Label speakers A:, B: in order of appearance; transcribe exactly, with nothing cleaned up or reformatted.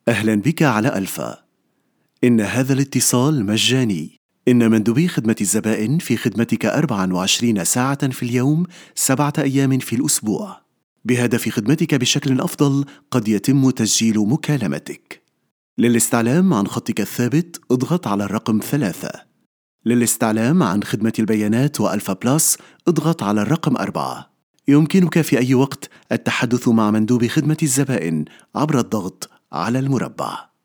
A: أهلا بك على ألفا. إن هذا الاتصال مجاني. إن مندوبي خدمة الزبائن في خدمتك أربعة وعشرين ساعة في اليوم، سبعة أيام في الأسبوع. بهدف خدمتك بشكل أفضل قد يتم تسجيل مكالمتك. للاستعلام عن خطك الثابت اضغط على الرقم ثلاثة. للاستعلام عن خدمة البيانات وألفا بلس اضغط على الرقم أربعة. يمكنك في أي وقت التحدث مع مندوب خدمة الزبائن عبر الضغط على المربع.